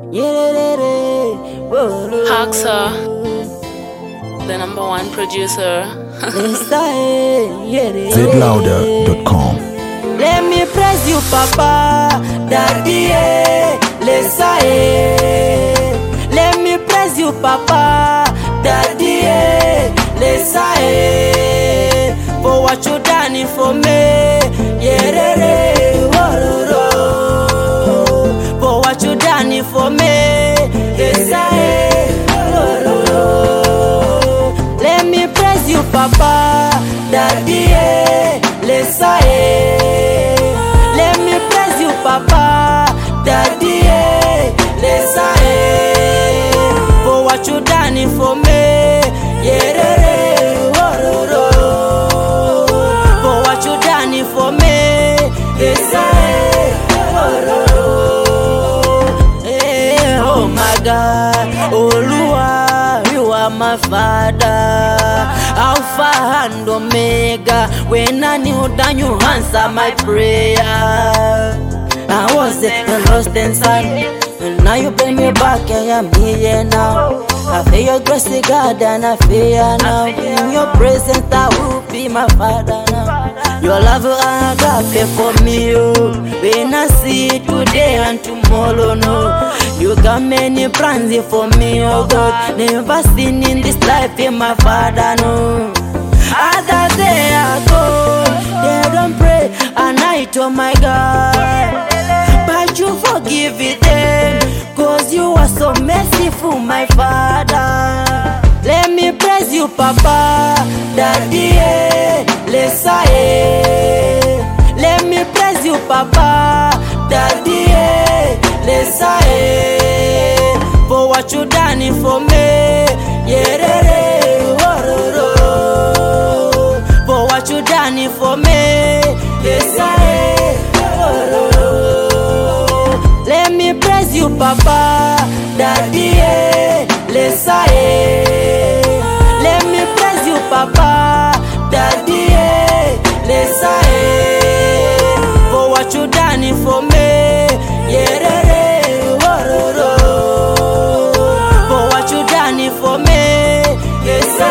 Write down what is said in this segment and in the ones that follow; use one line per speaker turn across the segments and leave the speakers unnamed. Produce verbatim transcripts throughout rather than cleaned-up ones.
Haxa, the number one producer.
zed louder dot com.
Let me praise you, Papa, Daddy, Lesa, let me praise you, Papa, Daddy, Lesa, for what you done for me, yeah, for what you done for me, Lesa, let me praise you, Papa, Daddy, Lesa, let me praise you, Papa, Daddy, Lesa, for what you done for me, yeah, for what you done for me, Lesa, oh my God, oh Lord, you are my Father, Alpha and Omega. When I knew that you answer my prayer, I was a lost and sad, and now you bring me back. I am here now. I feel your grace, God, and I feel now. In your presence, I will be my Father now. Your love agape for me, oh. When I see it today and tomorrow, no. You got many plans for me, oh God. Never seen in this life, in my Father, no. Other day I go, they don't pray at night, oh my God. But you forgive it them, cause you are so merciful, my Father. Let me praise you, Papa, Daddy, Lesa, let me praise you, Papa, Daddy, Lesa, for what you done for me, yeah, for what you done for me, Lesa, let me praise you, Papa, Daddy, Lesa, let me praise you, Papa, Daddy, Lesa, for what you done for me, yeah, for what you done for me, Lesa.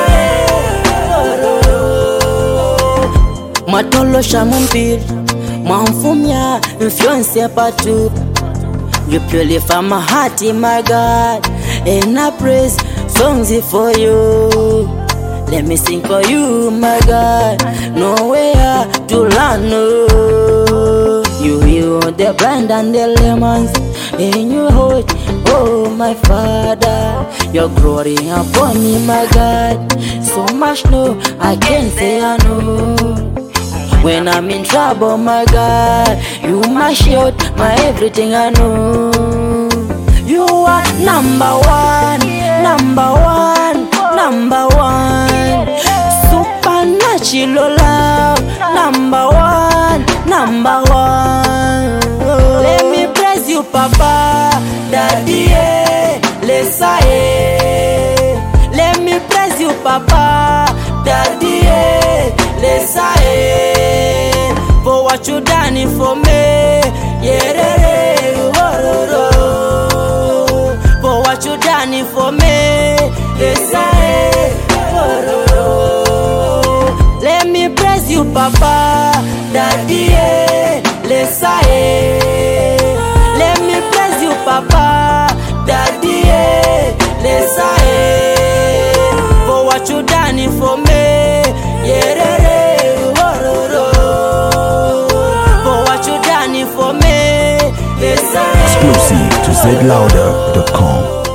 Matolo shamumpir, mamfumya, influence patu. You purify my heart, my God, and I praise songs for you. Let me sing for you, my God. Nowhere to learn, no. You heal the blind and the lemons in your heart, oh my Father. Your glory upon me, my God. So much no, I can't say I know. When I'm in trouble, my God, you my shield, my everything I know. You are number one, number one, number one. Supernatural love, number one, number one. Let me praise you, Papa, Daddy, Lesa. Let me praise you, Papa, Daddy, Lesa, for what you done for me, yeah, for what you done for me, Lesa. Let me praise you, Papa, Daddy, Lesa. Let me praise you, Papa, Daddy, Lesa, for what you done for me, yeah, for what you done for me, Lesa.
Exclusive to zed louder dot com.